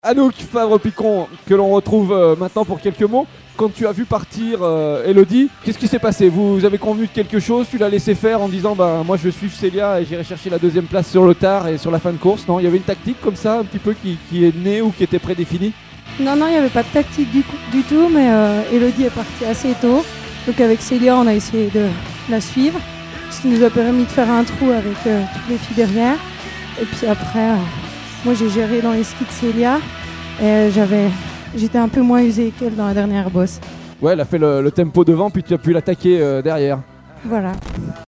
Anouk Favre-Picon, que l'on retrouve maintenant pour quelques mots. Quand tu as vu partir Elodie, qu'est-ce qui s'est passé? Vous avez convenu de quelque chose? Tu l'as laissé faire en disant moi je vais suivre Célia et j'irai chercher la deuxième place sur le tard et sur la fin de course? Non, il y avait une tactique comme ça un petit peu qui est née ou qui était prédéfinie? Non, il n'y avait pas de tactique du tout, mais Elodie est partie assez tôt. Donc avec Célia, on a essayé de la suivre, ce qui nous a permis de faire un trou avec toutes les filles derrière. Et puis après, moi j'ai géré dans les skis de Célia et j'étais un peu moins usée qu'elle dans la dernière bosse. Ouais, elle a fait le tempo devant puis tu as pu l'attaquer derrière. Voilà.